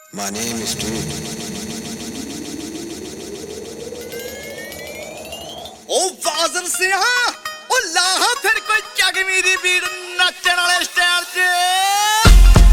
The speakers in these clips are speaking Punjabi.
My name is Dude. ਉਹ ਬਾਜ਼ਰ ਸਿਆ ਉਹ ਲਾਹਾ ਫਿਰ ਕੋਈ ਜਗਮੀ ਦੀ ਬੀੜ ਨੱਚਣ ਵਾਲੇ ਸਟਾਈਲ 'ਚ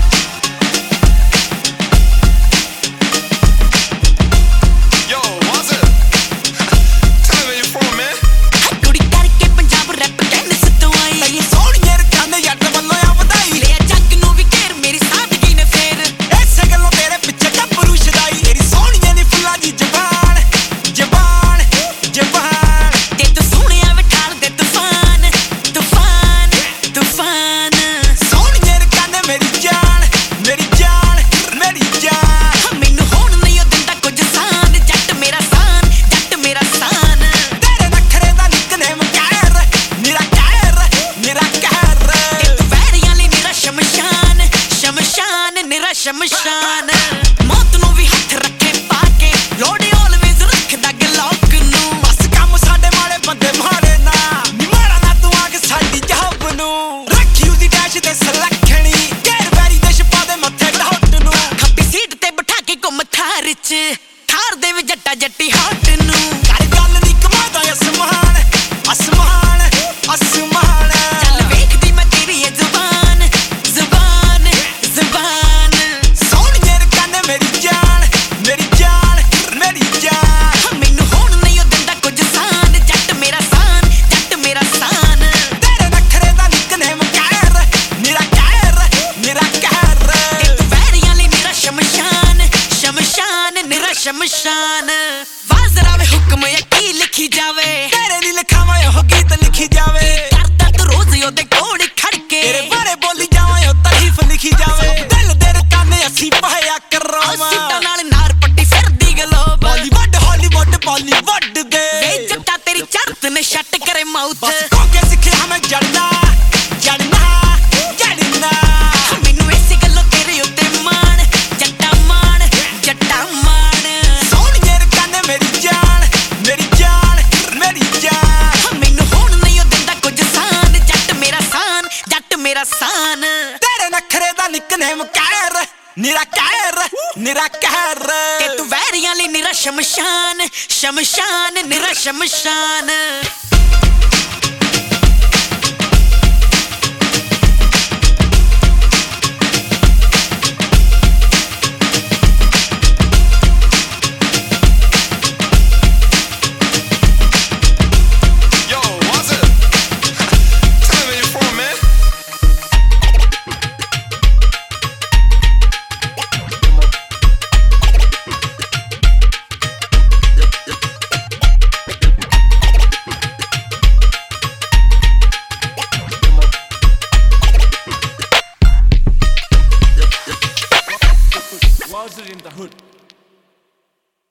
ਸ਼ਮਸ਼ਾਨ ਮੌਤ ਨੂੰ ਵੀ ਹੱਥ ਰੱਖੇ ਪਾ ਕੇ ਲੋੜੀ ਆਲਵੇਜ਼ ਰੱਖਦਾ ਗਲੌਕ ਨੂੰ ਬਸ ਕੰਮ ਸਾਡੇ ਮਾੜੇ ਬੰਦੇ ਮਾੜੇ ਨਾ ਨੀ ਮਾੜਾ ਨਾ ਤੂੰ ਆ ਕੇ ਸਾਡੀ ਜਹਾਬ ਨੂੰ ਰੱਖੀ ਉਹਦੀ ਡੈਸ਼ ਤੇ ਸਲੱਖਣੀ ਗੈਰ ਵੈਰੀ ਦੇ ਛਪਾ ਦੇ ਮੱਥੇ ਡਾਟ ਨੂੰ ਖੱਪੀ ਸੀਟ ਤੇ ਬਿਠਾ ਕੇ ਘੁੰਮ ਥਾਰ 'ਚ ਥਾਰ ਦੇ ਵੀ ਜੱਟਾ ਜੱਟੀ ਹੱਟ ਨੂੰ ਕਰ ਗੱਲ ਨਹੀਂ ਕਮਾਦਾ ਅਸਮਾਨ ਅਸਮਾਨ ਅਸਮਾਨ ਚੱਲ ਵੇਖਦੀ ਮੈਂ ਤੇਰੀ ਇਹ ਜ਼ੁਬਾਨ ਜ਼ੁਬਾਨ ਜ਼ੁਬਾਨ ਸ਼ਮਸ਼ਾਨ ਵਾਜ਼ਰਾ ਵੇ ਹੁਕਮ ਇਹ ਕੀ ਲਿਖੀ ਜਾਵੇ ਤੇਰੇ ਲਈ ਲਿਖਾਵਾਂ ਉਹ ਗੀਤ ਲਿਖੀ ਜਾਵੇ ਕਰਦਾ ਤੂੰ ਰੋਜ਼ ਉਹਦੇ ਕੋਲ ਖੜ ਕੇ ਤੇਰੇ ਬਾਰੇ ਬੋਲੀ ਜਾਵਾਂ ਉਹ ਤਾਰੀਫ ਲਿਖੀ ਜਾਵੇ ਦਿਲ ਦੇ ਰਕਾਨੇ ਅਸੀਂ ਪਾਇਆ ਕਰਾਵਾਂ ਸਿੱਟਾਂ ਨਾਲ ਨਾਰ ਪੱਟੀ ਫਿਰਦੀ ਗਲੋਬ ਬਾਲੀਵੁੱਡ ਹਾਲੀਵੁੱਡ ਬਾਲੀਵੁੱਡ ਦੇ ਵੇ ਜੱਟਾ ਤੇਰੀ ਚਰਤ ਨੇ ਛੱਟ ਕਰੇ ਮਾਊਥ ਬਸ ਕੋਕੇ ਸਿੱਖਿਆ ਮੈਂ ਜੜਨਾ ਜੜਨਾ ਜੜਨਾ ਮੈਨੂੰ ਇਸੇ ਗੱਲੋਂ ਤੇਰੇ ਉੱਤੇ ਮਾਣ ਜੱਟਾ ਮਾਣ ਜੱਟਾ ਮਾਣ ਸਾਨ ਤੇਰੇ ਨਖਰੇ ਦਾ ਨਿਕਨੇਮ ਕਹਿਰ ਨਿਰਾ ਕਹਿਰ ਨਿਰਾ ਕਹਿਰ ਤੇ ਤੂੰ ਵੈਰੀਆਂ ਲਈ ਨਿਰਾ ਸ਼ਮਸ਼ਾਨ ਸ਼ਮਸ਼ਾਨ ਨਿਰਾ ਸ਼ਮਸ਼ਾਨ